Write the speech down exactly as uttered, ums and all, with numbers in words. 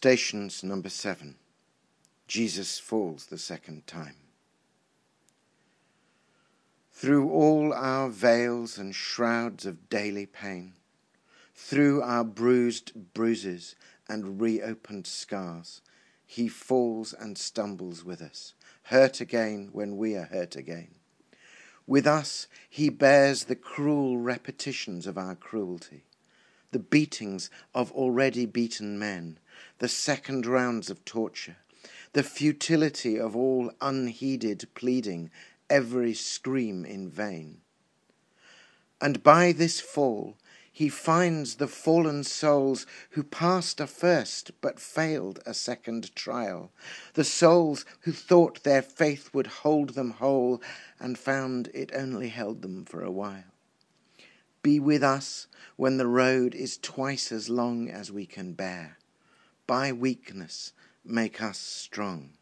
Stations number seven. Jesus falls the second time. Through all our veils and shrouds of daily pain, through our bruised bruises and reopened scars, he falls and stumbles with us, hurt again when we are hurt again. With us he bears the cruel repetitions of our cruelty, the beatings of already beaten men, the second rounds of torture, the futility of all unheeded pleading, every scream in vain. And by this fall he finds the fallen souls who passed a first but failed a second trial, the souls who thought their faith would hold them whole and found it only held them for a while. Be with us when the road is twice as long as we can bear. By weakness make us strong.